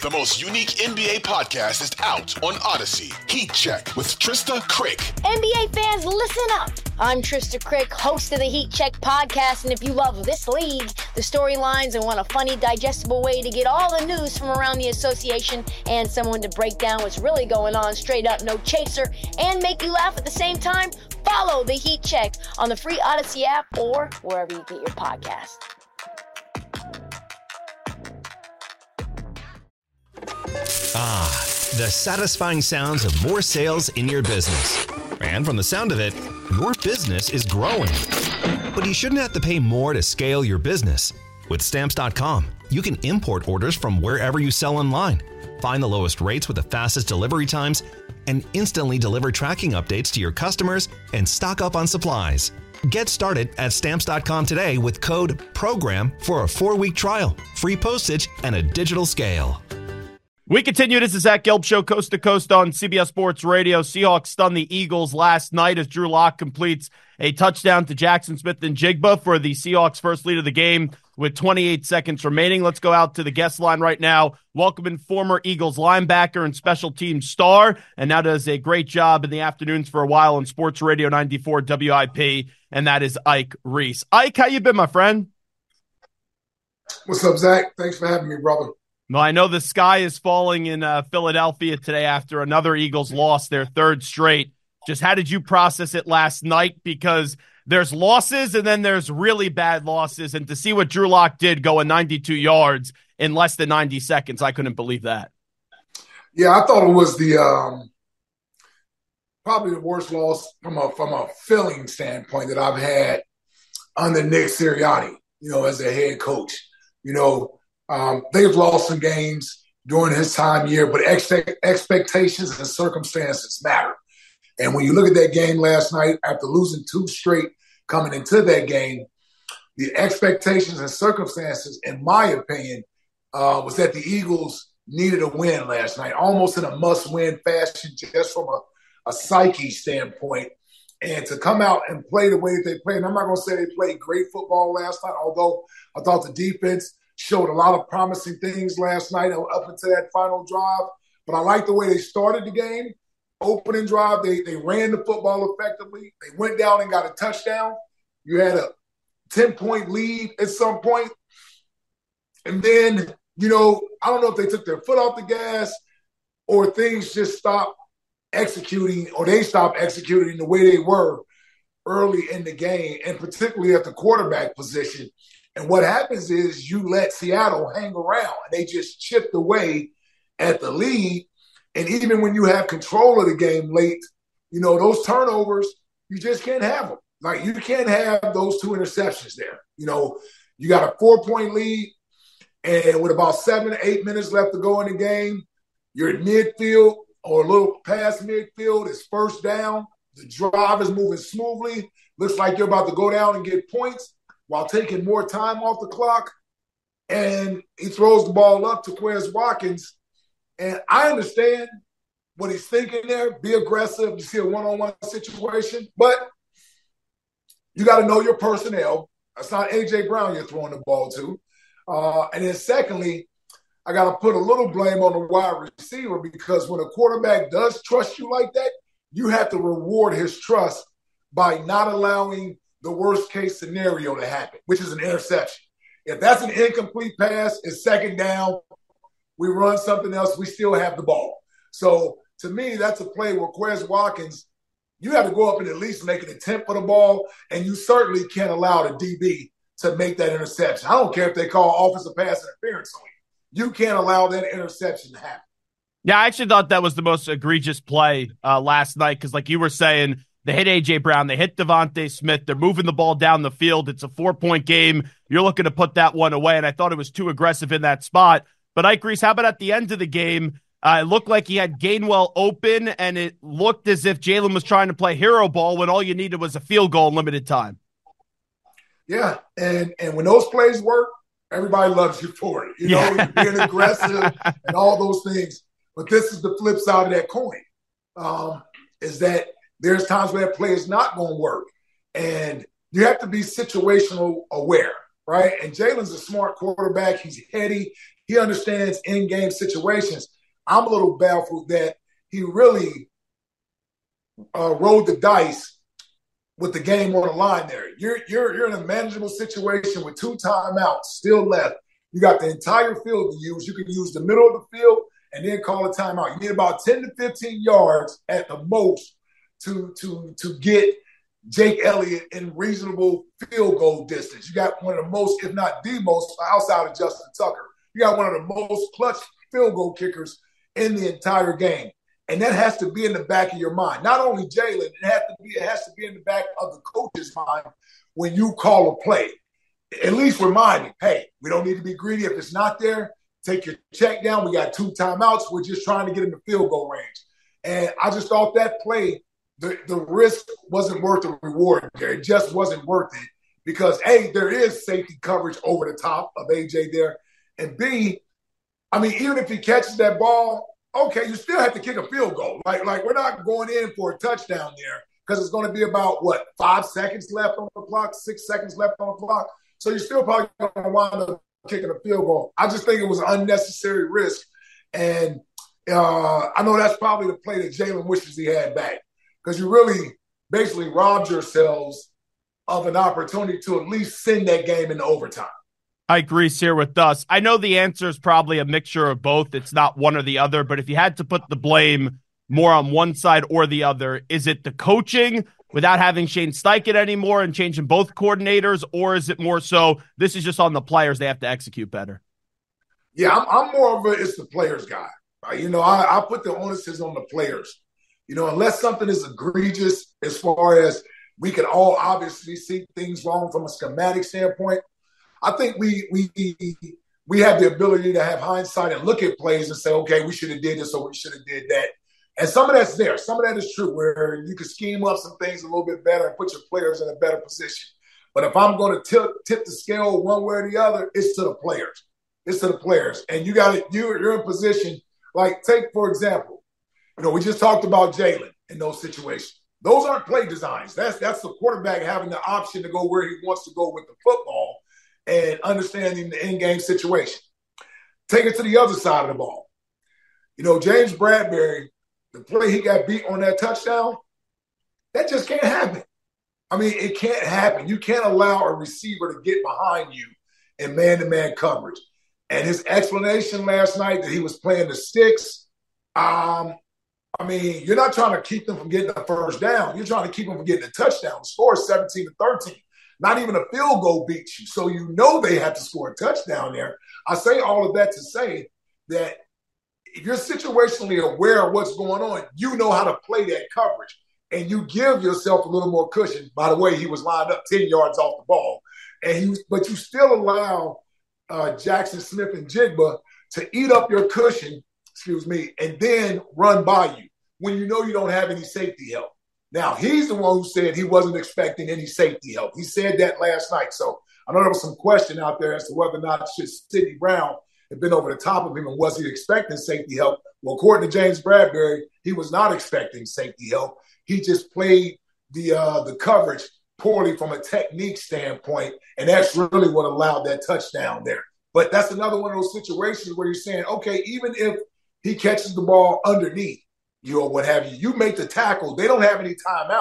The most unique NBA podcast is out on Odyssey. Heat Check with Trista Crick. NBA fans, listen up. I'm Trista Crick, host of the Heat Check podcast, and if you love this league, the storylines, and want a funny, digestible way to get all the news from around the association and someone to break down what's really going on straight up, no chaser, and make you laugh at the same time, follow the Heat Check on the free Odyssey app or wherever you get your podcast. Ah, the satisfying sounds of more sales in your business. And from the sound of it, your business is growing. But you shouldn't have to pay more to scale your business. With Stamps.com, you can import orders from wherever you sell online, find the lowest rates with the fastest delivery times, and instantly deliver tracking updates to your customers and stock up on supplies. Get started at Stamps.com today with code PROGRAM for a 4-week trial, free postage, and a digital scale. We continue. This is Zach Gelb Show, coast to coast on CBS Sports Radio. Seahawks stunned the Eagles last night as Drew Lock completes a touchdown to Jackson Smith-Njigba for the Seahawks' first lead of the game with 28 seconds remaining. Let's go out to the guest line right now. Welcoming former Eagles linebacker and special team star, and now does a great job in the afternoons for a while on Sports Radio 94 WIP, and that is Ike Reese. Ike, how you been, my friend? What's up, Zach? Thanks for having me, brother. Well, I know the sky is falling in Philadelphia today after another Eagles lost their third straight. Just how did you process it last night? Because there's losses and then there's really bad losses. And to see what Drew Lock did going 92 yards in less than 90 seconds, I couldn't believe that. Yeah, I thought it was the probably the worst loss from a feeling standpoint that I've had under Nick Sirianni, as a head coach. They've lost some games during his time here, but expectations and circumstances matter. And when you look at that game last night, after losing 2 straight coming into that game, the expectations and circumstances, in my opinion, was that the Eagles needed a win last night, almost in a must-win fashion, just from a psyche standpoint. And to come out and play the way that they played, and I'm not going to say they played great football last night, although I thought the defense showed a lot of promising things last night up into that final drive. But I like the way they started the game. Opening drive, they ran the football effectively. They went down and got a touchdown. You had a 10-point lead at some point. And then, I don't know if they took their foot off the gas or things just stopped executing, or they stopped executing the way they were early in the game, and particularly at the quarterback position. And what happens is you let Seattle hang around, and they just chipped away at the lead. And even when you have control of the game late, those turnovers, you just can't have them. Like, you can't have those 2 interceptions there. You got a 4-point lead, and with about 7 to 8 minutes left to go in the game, you're at midfield or a little past midfield. It's first down. The drive is moving smoothly. Looks like you're about to go down and get points while taking more time off the clock. And he throws the ball up to Quez Watkins. And I understand what he's thinking there. Be aggressive. You see a one-on-one situation. But you got to know your personnel. That's not A.J. Brown you're throwing the ball to. And then secondly, I got to put a little blame on the wide receiver, because when a quarterback does trust you like that, you have to reward his trust by not allowing the worst-case scenario to happen, which is an interception. If that's an incomplete pass, it's second down, we run something else, we still have the ball. So, to me, that's a play where Quez Watkins, you have to go up and at least make an attempt for the ball, and you certainly can't allow the DB to make that interception. I don't care if they call offensive pass interference on you. You can't allow that interception to happen. Yeah, I actually thought that was the most egregious play last night because, like you were saying, they hit A.J. Brown, they hit Devontae Smith, they're moving the ball down the field. It's a 4-point game. You're looking to put that one away, and I thought it was too aggressive in that spot. But, Ike Reese, how about at the end of the game? It looked like he had Gainwell open, and it looked as if Jalen was trying to play hero ball when all you needed was a field goal in limited time. Yeah, and when those plays work, everybody loves you for it. You're being aggressive and all those things. But this is the flip side of that coin, is that there's times where that play is not going to work. And you have to be situational aware, right? And Jalen's a smart quarterback. He's heady. He understands in-game situations. I'm a little baffled that he really rolled the dice with the game on the line there. You're in a manageable situation with 2 timeouts still left. You got the entire field to use. You can use the middle of the field and then call a timeout. You need about 10 to 15 yards at the most to get Jake Elliott in reasonable field goal distance. You got one of the most, if not the most, outside of Justin Tucker, you got one of the most clutch field goal kickers in the entire game. And that has to be in the back of your mind. Not only Jalen, it has to be in the back of the coach's mind when you call a play. At least remind me, hey, we don't need to be greedy. If it's not there, take your check down. We got 2 timeouts. We're just trying to get in the field goal range. And I just thought that play, the risk wasn't worth the reward there. It just wasn't worth it because, A, there is safety coverage over the top of A.J. there. And, B, I mean, even if he catches that ball, okay, you still have to kick a field goal. Like we're not going in for a touchdown there because it's going to be about, 5 seconds left on the clock, 6 seconds left on the clock. So you're still probably going to wind up kicking a field goal. I just think it was an unnecessary risk. And I know that's probably the play that Jalen wishes he had back because you really basically robbed yourselves of an opportunity to at least send that game into overtime. Ike Reese here with us. I know the answer is probably a mixture of both. It's not one or the other, but if you had to put the blame more on one side or the other, is it the coaching without having Shane Steichen anymore and changing both coordinators, or is it more so this is just on the players, they have to execute better? Yeah, I'm more of it's the players guy. I put the onus on the players. Unless something is egregious as far as we can all obviously see things wrong from a schematic standpoint, I think we have the ability to have hindsight and look at plays and say, okay, we should have did this or we should have did that. And some of that's there. Some of that is true where you can scheme up some things a little bit better and put your players in a better position. But if I'm going to tip the scale one way or the other, it's to the players. It's to the players. And you're in position, like take, for example, we just talked about Jalen in those situations. Those aren't play designs. That's the quarterback having the option to go where he wants to go with the football and understanding the in-game situation. Take it to the other side of the ball. James Bradberry, the play he got beat on that touchdown, that just can't happen. I mean, it can't happen. You can't allow a receiver to get behind you in man-to-man coverage. And his explanation last night that he was playing the sticks, you're not trying to keep them from getting a first down. You're trying to keep them from getting a touchdown. The score is 17-13. Not even a field goal beats you. So they have to score a touchdown there. I say all of that to say that if you're situationally aware of what's going on, you know how to play that coverage. And you give yourself a little more cushion. By the way, he was lined up 10 yards off the ball. But you still allow Jackson Smith-Njigba to eat up your cushion, and then run by you when you know you don't have any safety help. Now, he's the one who said he wasn't expecting any safety help. He said that last night. So I know there was some question out there as to whether or not should Sidney Brown have been over the top of him and was he expecting safety help? Well, according to James Bradberry, he was not expecting safety help. He just played the coverage poorly from a technique standpoint, and that's really what allowed that touchdown there. But that's another one of those situations where you're saying, okay, even if he catches the ball underneath, what have you, you make the tackle. They don't have any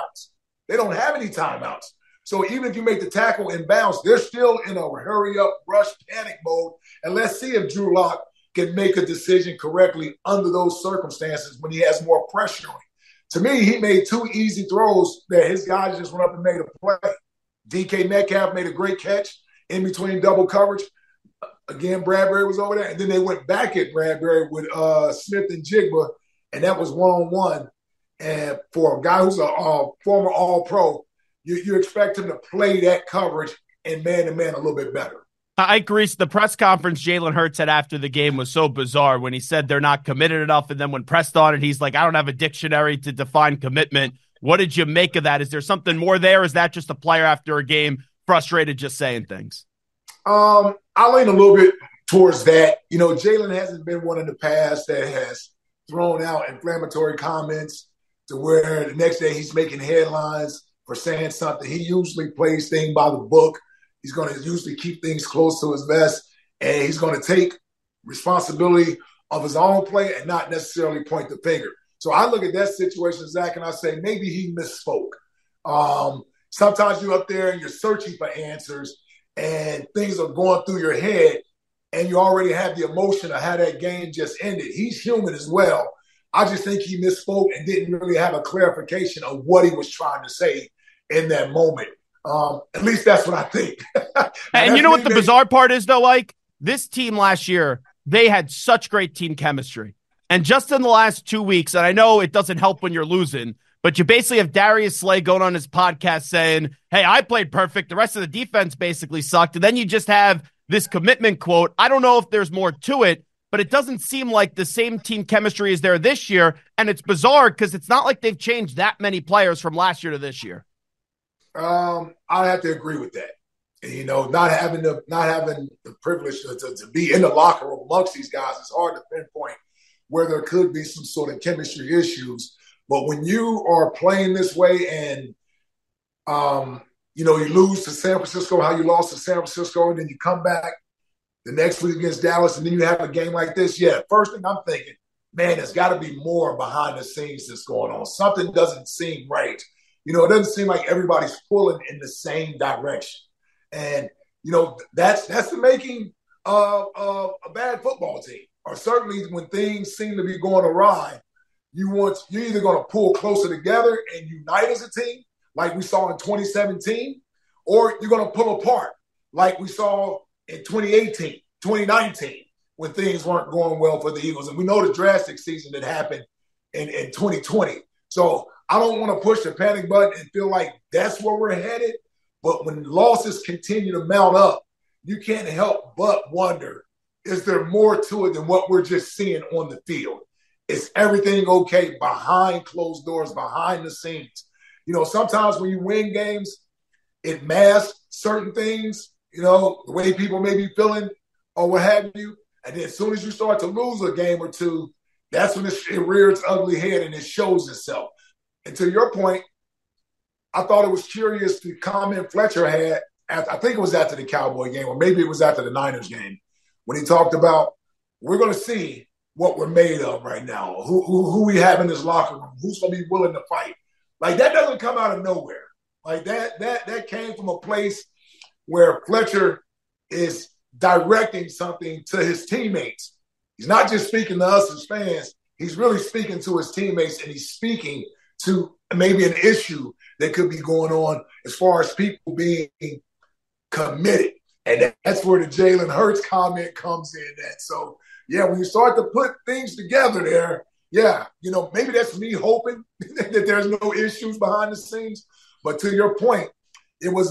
timeouts. So even if you make the tackle in bounds, they're still in a hurry-up, rush, panic mode. And let's see if Drew Lock can make a decision correctly under those circumstances when he has more pressure on him. To me, he made 2 easy throws that his guys just went up and made a play. DK Metcalf made a great catch in between double coverage. Again, Bradberry was over there. And then they went back at Bradberry with Smith-Njigba, and that was one-on-one. And for a guy who's a former All-Pro, you expect him to play that coverage and man-to-man a little bit better. Ike Reese, the press conference Jalen Hurts had after the game was so bizarre when he said they're not committed enough, and then when pressed on it, he's like, I don't have a dictionary to define commitment. What did you make of that? Is there something more there? Is that just a player after a game frustrated just saying things? I lean a little bit towards that. Jalen hasn't been one in the past that has thrown out inflammatory comments to where the next day he's making headlines for saying something. He usually plays things by the book. He's going to usually keep things close to his vest, and he's going to take responsibility of his own play and not necessarily point the finger. So I look at that situation, Zach, and I say maybe he misspoke. Sometimes you're up there and you're searching for answers and things are going through your head and you already have the emotion of how that game just ended. He's human as well. I just think he misspoke and didn't really have a clarification of what he was trying to say in that moment. At least that's what I think. And you know what the bizarre part is, though, Ike? This team last year, they had such great team chemistry. And just in the last 2 weeks, and I know it doesn't help when you're losing, but you basically have Darius Slay going on his podcast saying, hey, I played perfect. The rest of the defense basically sucked. And then you just have this commitment quote. I don't know if there's more to it, but it doesn't seem like the same team chemistry is there this year. And it's bizarre because it's not like they've changed that many players from last year to this year. I have to agree with that. You know, not having the privilege to be in the locker room amongst these guys, it's hard to pinpoint where there could be some sort of chemistry issues. But when you are playing this way and, you know, you lose to San Francisco, how you lost to San Francisco, and then you come back the next week against Dallas, and then you have a game like this, yeah, first thing I'm thinking, man, there's got to be more behind the scenes that's going on. Something doesn't seem right. You know, it doesn't seem like everybody's pulling in the same direction. And, you know, that's the making of a bad football team. Or certainly when things seem to be going awry, you're either going to pull closer together and unite as a team, like we saw in 2017, or you're going to pull apart, like we saw in 2018, 2019, when things weren't going well for the Eagles. And we know the drastic season that happened in 2020. So I don't want to push the panic button and feel like that's where we're headed. But when losses continue to mount up, you can't help but wonder, is there more to it than what we're just seeing on the field? Is everything okay behind closed doors, behind the scenes? You know, sometimes when you win games, it masks certain things, you know, the way people may be feeling or what have you. And then as soon as you start to lose a game or two, that's when it rears its ugly head and it shows itself. And to your point, I thought it was curious the comment Fletcher had, I think it was after the Cowboy game, or maybe it was after the Niners game, when he talked about, we're going to see what we're made of right now, who we have in this locker room, who's going to be willing to fight. Like, that doesn't come out of nowhere. Like, that came from a place where Fletcher is directing something to his teammates. He's not just speaking to us as fans. He's really speaking to his teammates, and he's speaking to maybe an issue that could be going on as far as people being committed. And that's where the Jalen Hurts comment comes in. And so, yeah, when you start to put things together there, yeah, you know, maybe that's me hoping that there's no issues behind the scenes. But to your point, it was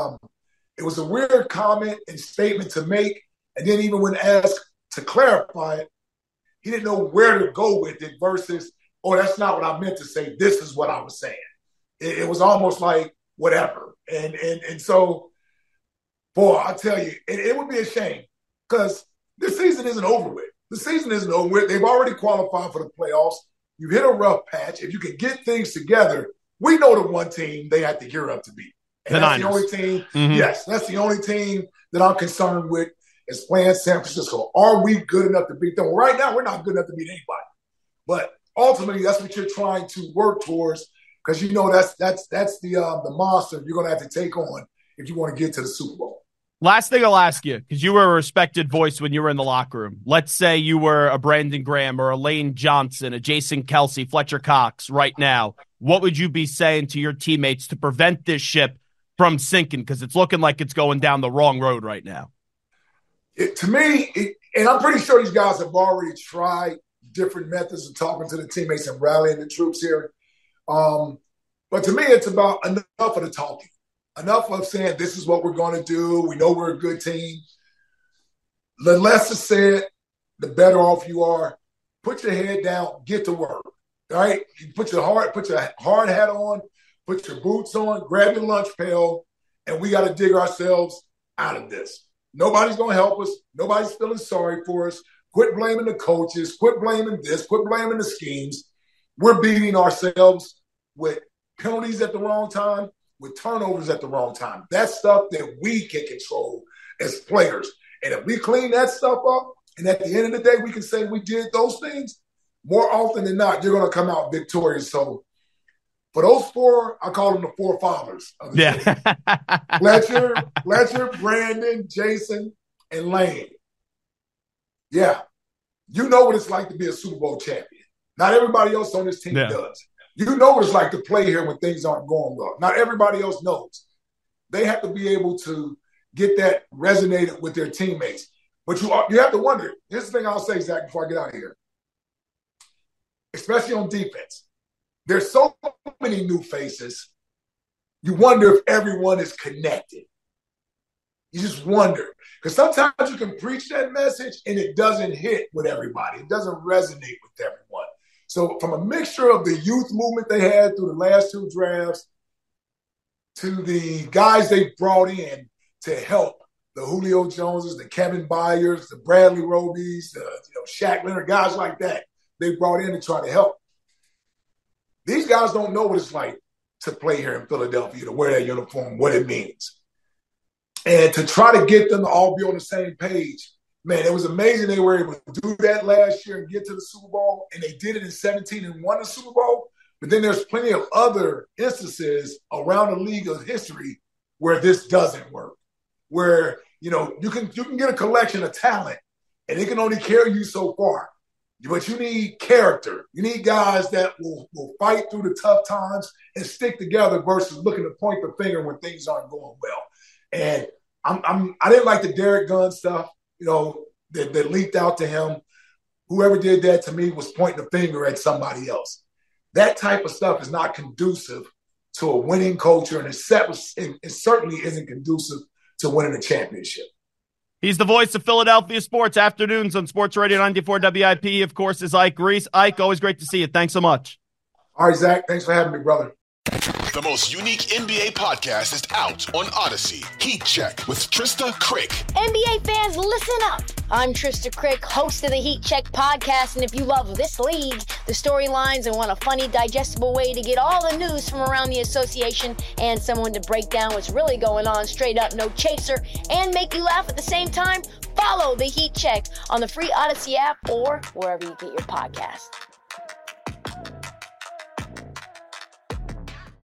a weird comment and statement to make. And then even when asked to clarify it, he didn't know where to go with it versus, oh, that's not what I meant to say. This is what I was saying. It was almost like whatever. And so, boy, I tell you, it would be a shame because this season isn't over with. The season isn't over with. They've already qualified for the playoffs. You hit a rough patch. If you can get things together, we know the one team they have to gear up to beat. And that's the only team. Mm-hmm. Yes, that's the only team that I'm concerned with is playing San Francisco. Are we good enough to beat them? Well, right now, we're not good enough to beat anybody. But ultimately, that's what you're trying to work towards because you know that's the monster you're going to have to take on if you want to get to the Super Bowl. Last thing I'll ask you, because you were a respected voice when you were in the locker room. Let's say you were a Brandon Graham or a Lane Johnson, a Jason Kelce, Fletcher Cox right now. What would you be saying to your teammates to prevent this ship from sinking? Because it's looking like it's going down the wrong road right now. To me, and I'm pretty sure these guys have already tried different methods of talking to the teammates and rallying the troops here. But to me, it's about enough of the talking. Enough of saying this is what we're going to do. We know we're a good team. The less is said, the better off you are. Put your head down, get to work. All right? You put your hard hat on, put your boots on, grab your lunch pail, and we got to dig ourselves out of this. Nobody's going to help us. Nobody's feeling sorry for us. Quit blaming the coaches. Quit blaming this. Quit blaming the schemes. We're beating ourselves with penalties at the wrong time, with turnovers at the wrong time. That's stuff that we can control as players. And if we clean that stuff up, And at the end of the day, we can say we did those things. More often than not, you're going to come out victorious. So for those four, I call them the four fathers of the team. Fletcher, Brandon, Jason, and Lane. Yeah. You know what it's like to be a Super Bowl champion. Not everybody else on this team does. You know what it's like to play here when things aren't going well. Not everybody else knows. They have to be able to get that resonated with their teammates. But you have to wonder. Here's the thing I'll say, Zach, before I get out of here. Especially on defense. There's so many new faces. You wonder if everyone is connected. You just wonder. Because sometimes you can preach that message and it doesn't hit with everybody. It doesn't resonate with everyone. So from a mixture of the youth movement they had through the last two drafts to the guys they brought in to help, the Julio Joneses, the Kevin Byers, the Bradley Robies, the Shaq Leonard, guys like that, they brought in to try to help. These guys don't know what it's like to play here in Philadelphia, to wear that uniform, what it means. And to try to get them to all be on the same page, man, it was amazing they were able to do that last year and get to the Super Bowl, and they did it in 2017 and won the Super Bowl. But then there's plenty of other instances around the league of history where this doesn't work, where, you can get a collection of talent, and it can only carry you so far. But you need character. You need guys that will fight through the tough times and stick together versus looking to point the finger when things aren't going well. And I didn't like the Derek Gunn stuff, that leaked out to him. Whoever did that to me was pointing the finger at somebody else. That type of stuff is not conducive to a winning culture, and it certainly isn't conducive to winning a championship. He's the voice of Philadelphia sports afternoons on Sports Radio 94 WIP. Of course, is Ike Reese. Ike, always great to see you. Thanks so much. All right, Zach. Thanks for having me, brother. The most unique NBA podcast is out on Odyssey. Heat Check with Trista Crick. NBA fans, listen up. I'm Trista Crick, host of the Heat Check podcast, and if you love this league, the storylines, and want a funny, digestible way to get all the news from around the association and someone to break down what's really going on straight up, no chaser, and make you laugh at the same time, follow the Heat Check on the free Odyssey app or wherever you get your podcast.